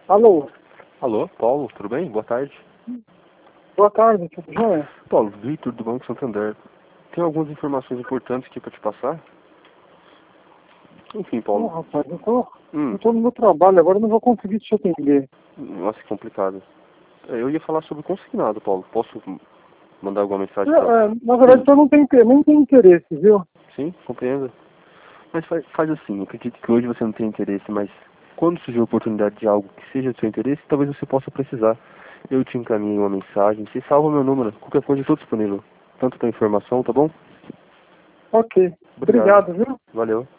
Alô, Alô, Paulo, tudo bem? Boa tarde. boa tarde, tudo jóia? Paulo, Vitor do Banco Santander. Tem algumas informações importantes aqui para te passar? Enfim, Ô, Paulo. rapaz, eu Hum, tô no meu trabalho agora, eu não vou conseguir te atender. nossa, que complicado. Eu ia falar sobre consignado, Paulo. Posso mandar alguma mensagem para... Na verdade, eu não tenho, nem tenho interesse, viu? Sim, compreendo. Mas faz assim, eu acredito que hoje você não tem interesse, mas quando surgir a oportunidade de algo que seja do seu interesse, talvez você possa precisar. Eu te encaminho uma mensagem, você salva meu número, qualquer coisa eu estou disponível. Tanto para informação, tá bom? Ok, Obrigado. obrigado, viu? Valeu.